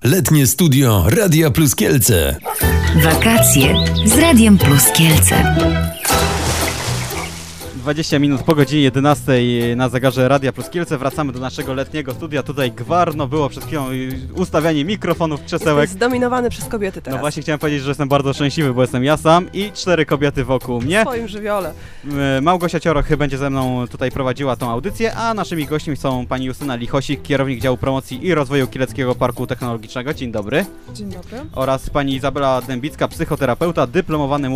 Letnie studio Radia Plus Kielce. Wakacje z Radiem Plus Kielce. 20 minut po godzinie 11 na zegarze Radia Plus Kielce. Wracamy do naszego letniego studia. Tutaj gwarno było przed chwilą ustawianie mikrofonów, krzesełek. Jesteś zdominowany przez kobiety teraz. No właśnie chciałem powiedzieć, że jestem bardzo szczęśliwy, bo jestem ja sam i 4 kobiety wokół mnie. W swoim żywiole. Małgosia Cioroch będzie ze mną tutaj prowadziła tą audycję, a naszymi gośćmi są pani Justyna Lichosik, kierownik działu promocji i rozwoju Kieleckiego Parku Technologicznego. Dzień dobry. Dzień dobry. Oraz pani Izabela Dębicka, psychoterapeuta, dyplomowany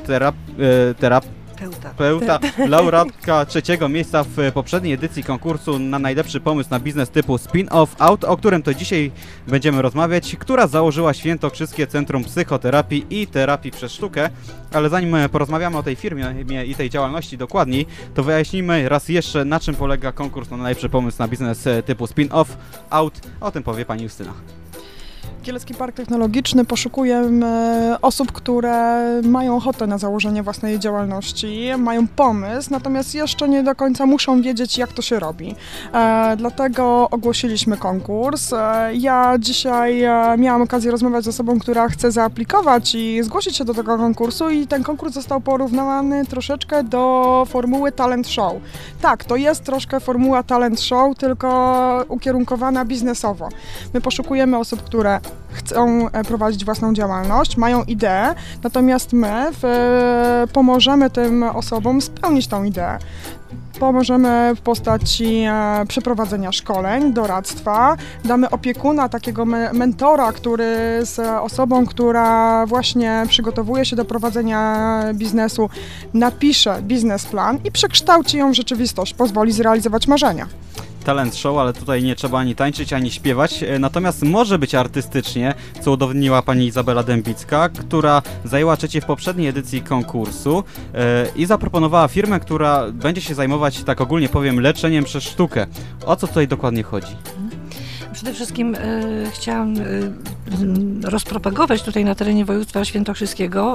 Peuta, laureatka 3. miejsca w poprzedniej edycji konkursu na najlepszy pomysł na biznes typu spin-off out, o którym to dzisiaj będziemy rozmawiać, która założyła Świętokrzyskie Centrum Psychoterapii i Terapii przez Sztukę. Ale zanim porozmawiamy o tej firmie i tej działalności dokładniej, to wyjaśnijmy raz jeszcze, na czym polega konkurs na najlepszy pomysł na biznes typu spin-off out. O tym powie pani Justyna. Kielecki Park Technologiczny poszukuje osób, które mają ochotę na założenie własnej działalności, mają pomysł, natomiast jeszcze nie do końca muszą wiedzieć, jak to się robi. Dlatego ogłosiliśmy konkurs. Ja dzisiaj miałam okazję rozmawiać z osobą, która chce zaaplikować i zgłosić się do tego konkursu, i ten konkurs został porównany troszeczkę do formuły talent show. Tak, to jest troszkę formuła talent show, tylko ukierunkowana biznesowo. My poszukujemy osób, które chcą prowadzić własną działalność, mają ideę, natomiast my pomożemy tym osobom spełnić tą ideę. Pomożemy w postaci przeprowadzenia szkoleń, doradztwa, damy opiekuna, takiego mentora, który z osobą, która właśnie przygotowuje się do prowadzenia biznesu, napisze biznesplan i przekształci ją w rzeczywistość, pozwoli zrealizować marzenia. Talent show, ale tutaj nie trzeba ani tańczyć, ani śpiewać, natomiast może być artystycznie, co udowodniła pani Izabela Dębicka, która zajęła 3. w poprzedniej edycji konkursu i zaproponowała firmę, która będzie się zajmować, tak ogólnie powiem, leczeniem przez sztukę. O co tutaj dokładnie chodzi? Przede wszystkim chciałam rozpropagować tutaj na terenie województwa świętokrzyskiego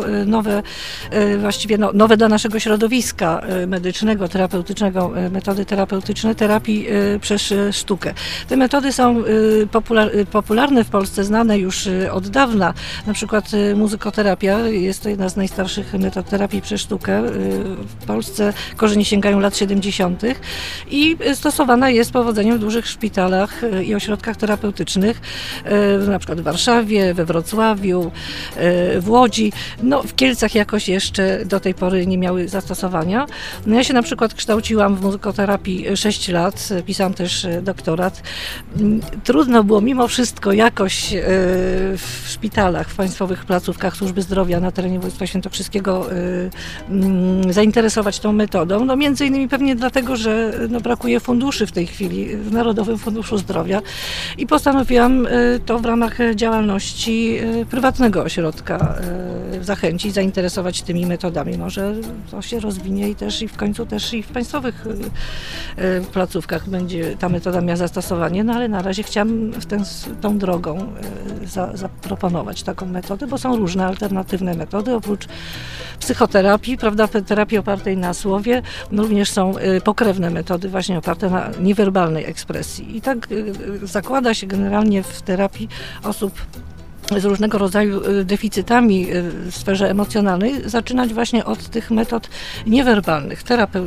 nowe dla naszego środowiska medycznego, terapeutycznego, metody terapeutyczne terapii przez sztukę. Te metody są popularne w Polsce, znane już od dawna. Na przykład muzykoterapia jest to jedna z najstarszych metod terapii przez sztukę. W Polsce korzenie sięgają lat 70. i stosowana jest z powodzeniem w dużych szpitalach i ośrodkach terapeutycznych, na przykład w Warszawie, we Wrocławiu, w Łodzi. No, w Kielcach jakoś jeszcze do tej pory nie miały zastosowania. No, ja się na przykład kształciłam w muzykoterapii 6 lat, pisałam też doktorat. Trudno było mimo wszystko jakoś w szpitalach, w państwowych placówkach służby zdrowia na terenie województwa świętokrzyskiego zainteresować tą metodą. No, między innymi pewnie dlatego, że brakuje funduszy w tej chwili w Narodowym Funduszu Zdrowia. I postanowiłam to w ramach działalności prywatnego ośrodka zachęcić, zainteresować tymi metodami. Może to się rozwinie i w końcu też i w państwowych placówkach będzie ta metoda miała zastosowanie, no ale na razie chciałam tą drogą zaproponować taką metodę, bo są różne alternatywne metody, oprócz psychoterapii, prawda, terapii opartej na słowie, również są pokrewne metody właśnie oparte na niewerbalnej ekspresji. I tak zakłada się generalnie w terapii osób z różnego rodzaju deficytami w sferze emocjonalnej, zaczynać właśnie od tych metod niewerbalnych,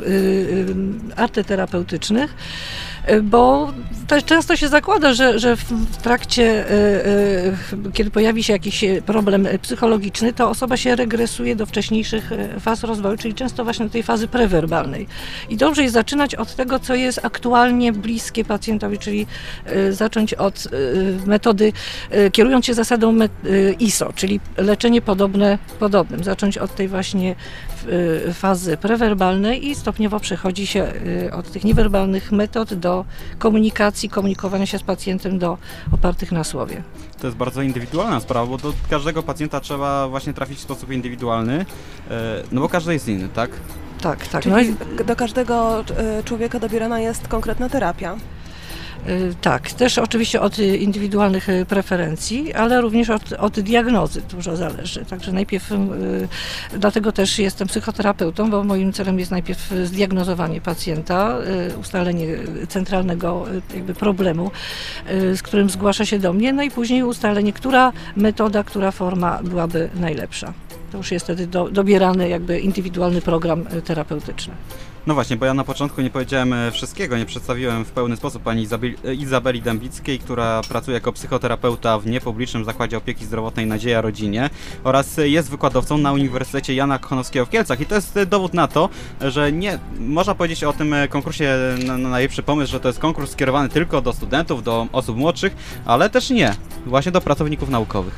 arteterapeutycznych, bo często się zakłada, że w trakcie, kiedy pojawi się jakiś problem psychologiczny, to osoba się regresuje do wcześniejszych faz rozwoju, czyli często właśnie do tej fazy prewerbalnej. I dobrze jest zaczynać od tego, co jest aktualnie bliskie pacjentowi, czyli zacząć od metody, kierując się zasadą ISO, czyli leczenie podobne podobnym. Zacząć od tej właśnie fazy prewerbalnej i stopniowo przechodzi się od tych niewerbalnych metod do komunikacji, komunikowania się z pacjentem do opartych na słowie. To jest bardzo indywidualna sprawa, bo do każdego pacjenta trzeba właśnie trafić w sposób indywidualny, no bo każdy jest inny, tak? Tak, tak. Czyli do każdego człowieka dobierana jest konkretna terapia. Tak, też oczywiście od indywidualnych preferencji, ale również od diagnozy dużo zależy. Także najpierw, dlatego też jestem psychoterapeutą, bo moim celem jest najpierw zdiagnozowanie pacjenta, ustalenie centralnego jakby problemu, z którym zgłasza się do mnie, no i później ustalenie, która metoda, która forma byłaby najlepsza. To już jest wtedy dobierany jakby indywidualny program terapeutyczny. No właśnie, bo ja na początku nie powiedziałem wszystkiego, nie przedstawiłem w pełny sposób pani Izabeli Dębickiej, która pracuje jako psychoterapeuta w niepublicznym Zakładzie Opieki Zdrowotnej Nadzieja Rodzinie oraz jest wykładowcą na Uniwersytecie Jana Kochanowskiego w Kielcach. I to jest dowód na to, że nie można powiedzieć o tym konkursie na najlepszy pomysł, że to jest konkurs skierowany tylko do studentów, do osób młodszych, ale też nie, właśnie do pracowników naukowych.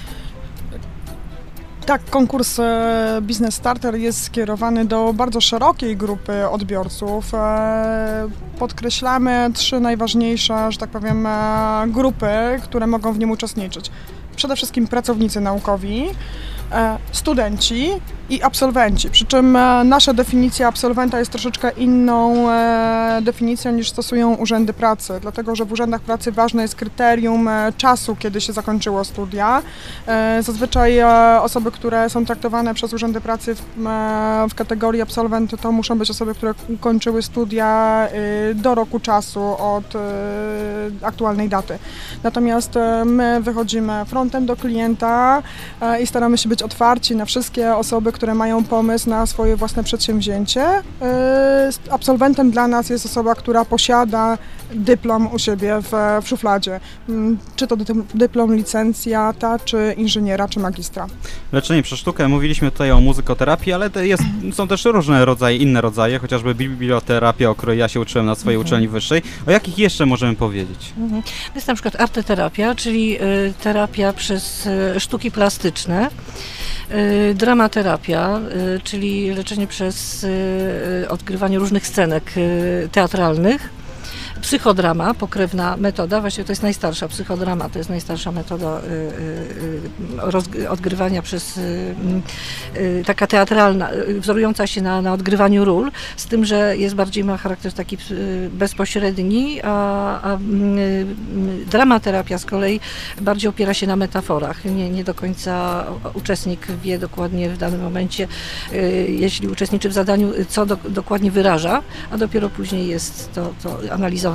Tak, konkurs Business Starter jest skierowany do bardzo szerokiej grupy odbiorców. Podkreślamy 3 najważniejsze, że tak powiem, grupy, które mogą w nim uczestniczyć. Przede wszystkim pracownicy naukowi, studenci i absolwenci, przy czym nasza definicja absolwenta jest troszeczkę inną definicją niż stosują urzędy pracy, dlatego że w urzędach pracy ważne jest kryterium czasu, kiedy się zakończyło studia. Zazwyczaj osoby, które są traktowane przez urzędy pracy w kategorii absolwenty, to muszą być osoby, które ukończyły studia do roku czasu od aktualnej daty. Natomiast my wychodzimy frontem do klienta i staramy się być otwarci na wszystkie osoby, które mają pomysł na swoje własne przedsięwzięcie. Absolwentem dla nas jest osoba, która posiada dyplom u siebie w szufladzie. Czy to dyplom licencjata, czy inżyniera, czy magistra. Leczenie przez sztukę, mówiliśmy tutaj o muzykoterapii, ale są też różne rodzaje, inne rodzaje, chociażby biblioterapia, o której ja się uczyłem na swojej uczelni wyższej. O jakich jeszcze możemy powiedzieć? To jest na przykład arteterapia, czyli terapia przez sztuki plastyczne. Dramaterapia, czyli leczenie przez odgrywanie różnych scenek teatralnych. Psychodrama, pokrewna metoda, właściwie to jest najstarsza psychodrama, to jest najstarsza metoda odgrywania przez, taka teatralna, wzorująca się na odgrywaniu ról, z tym, że jest bardziej, ma charakter taki bezpośredni, a dramaterapia z kolei bardziej opiera się na metaforach. Nie do końca uczestnik wie dokładnie w danym momencie, jeśli uczestniczy w zadaniu, co dokładnie wyraża, a dopiero później jest to analizowane.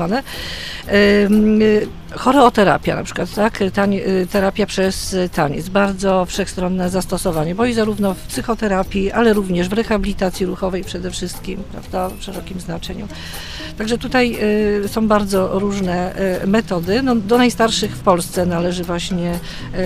Choreoterapia na przykład, tak? Terapia przez taniec, bardzo wszechstronne zastosowanie, bo i zarówno w psychoterapii, ale również w rehabilitacji ruchowej przede wszystkim, prawda, w szerokim znaczeniu. Także tutaj są bardzo różne metody. No, do najstarszych w Polsce należy właśnie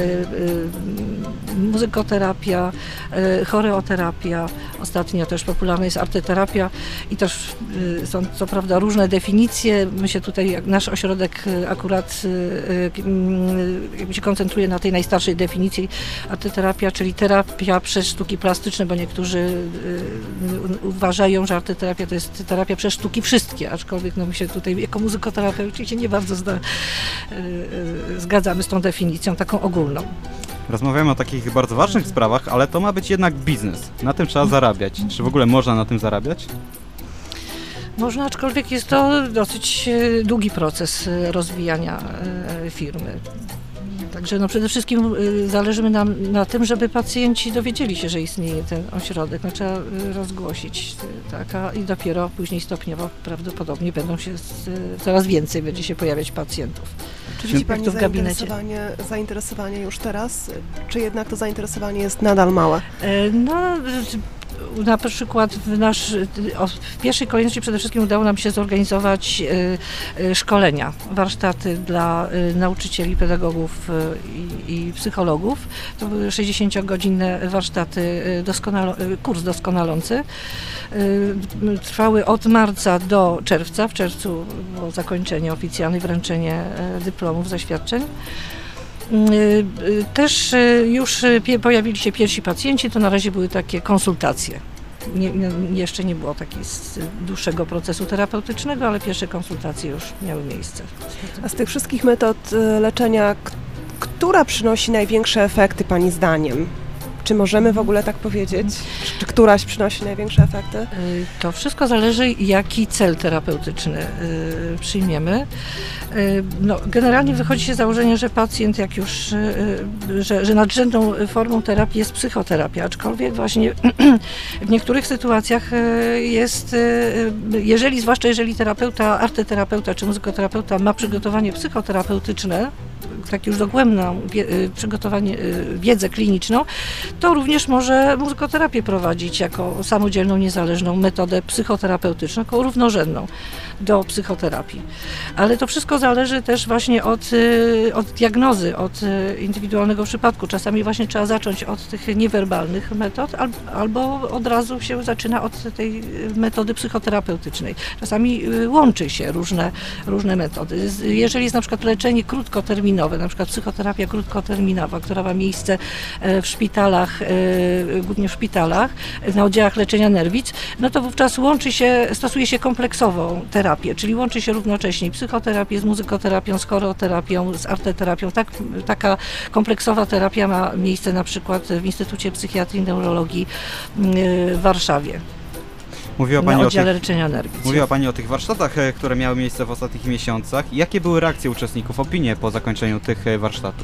muzykoterapia, choreoterapia, ostatnio też popularna jest arteterapia i też są co prawda różne definicje. My się tutaj, nasz ośrodek akurat jakby się koncentruje na tej najstarszej definicji arteterapia, czyli terapia przez sztuki plastyczne, bo niektórzy uważają, że arteterapia to jest terapia przez sztuki wszystkie, aczkolwiek no my się tutaj jako muzykoterapeuci się nie bardzo zgadzamy z tą definicją taką ogólną. Rozmawiamy o takich bardzo ważnych sprawach, ale to ma być jednak biznes. Na tym trzeba zarabiać. Czy w ogóle można na tym zarabiać? Można, aczkolwiek jest to dosyć długi proces rozwijania firmy. Także no przede wszystkim zależy nam na tym, żeby pacjenci dowiedzieli się, że istnieje ten ośrodek. No, trzeba rozgłosić, tak, i dopiero później stopniowo prawdopodobnie coraz więcej będzie się pojawiać pacjentów. Czy widzi Pani zainteresowanie już teraz, czy jednak to zainteresowanie jest nadal małe? No, na przykład w pierwszej kolejności przede wszystkim udało nam się zorganizować szkolenia, warsztaty dla nauczycieli, pedagogów i psychologów. To były 60-godzinne warsztaty, kurs doskonalący. Trwały od marca do czerwca. W czerwcu było zakończenie oficjalne i wręczenie dyplomów, zaświadczeń. Też już pojawili się pierwsi pacjenci, to na razie były takie konsultacje. Jeszcze nie było takiego dłuższego procesu terapeutycznego, ale pierwsze konsultacje już miały miejsce. A z tych wszystkich metod leczenia, która przynosi największe efekty Pani zdaniem? Czy możemy w ogóle tak powiedzieć? Czy któraś przynosi największe efekty? To wszystko zależy, jaki cel terapeutyczny przyjmiemy. No, generalnie wychodzi się z założenia, że pacjent, jak już, że nadrzędną formą terapii jest psychoterapia, aczkolwiek właśnie w niektórych sytuacjach jest, zwłaszcza jeżeli terapeuta, arteterapeuta czy muzykoterapeuta ma przygotowanie psychoterapeutyczne, tak już dogłębną przygotowanie, wiedzę kliniczną, to również może muzykoterapię prowadzić jako samodzielną, niezależną metodę psychoterapeutyczną, jako równorzędną do psychoterapii. Ale to wszystko zależy też właśnie od diagnozy, od indywidualnego przypadku. Czasami właśnie trzeba zacząć od tych niewerbalnych metod, albo od razu się zaczyna od tej metody psychoterapeutycznej. Czasami łączy się różne metody. Jeżeli jest na przykład leczenie krótkoterminowe, na przykład psychoterapia krótkoterminowa, która ma miejsce w szpitalach, głównie w szpitalach, na oddziałach leczenia nerwic, no to wówczas stosuje się kompleksową terapię, czyli łączy się równocześnie psychoterapię z muzykoterapią, z choreoterapią, z arteterapią. Taka kompleksowa terapia ma miejsce na przykład w Instytucie Psychiatrii i Neurologii w Warszawie. Na oddziale leczenia nerwic. Mówiła Pani o tych warsztatach, które miały miejsce w ostatnich miesiącach. Jakie były reakcje uczestników, opinie po zakończeniu tych warsztatów?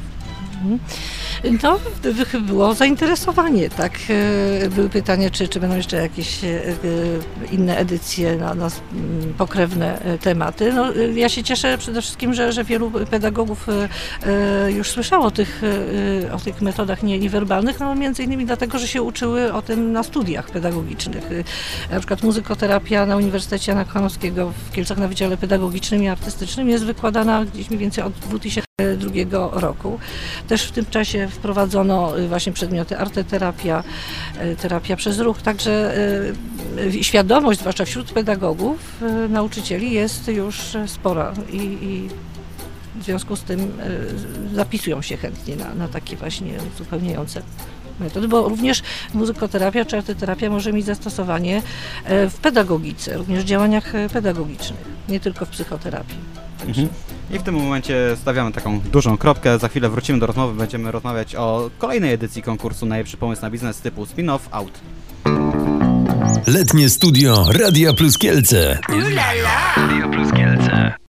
No, było zainteresowanie, tak. Były pytania, czy będą jeszcze jakieś inne edycje na pokrewne tematy. No, ja się cieszę przede wszystkim, że wielu pedagogów już słyszało o tych metodach niewerbalnych, no między innymi dlatego, że się uczyły o tym na studiach pedagogicznych. Na przykład muzykoterapia na Uniwersytecie Jana Kochanowskiego w Kielcach na Wydziale Pedagogicznym i Artystycznym jest wykładana gdzieś mniej więcej od 2002 roku. Też w tym czasie wprowadzono właśnie przedmioty arteterapia, terapia przez ruch, także świadomość, zwłaszcza wśród pedagogów, nauczycieli jest już spora i w związku z tym zapisują się chętnie na takie właśnie uzupełniające metody, bo również muzykoterapia czy arteterapia może mieć zastosowanie w pedagogice, również w działaniach pedagogicznych, nie tylko w psychoterapii. I w tym momencie stawiamy taką dużą kropkę. Za chwilę wrócimy do rozmowy. Będziemy rozmawiać o kolejnej edycji konkursu Najlepszy pomysł na biznes typu spin-off out. Letnie studio Radia Plus Kielce. Ulala. Radio Plus Kielce.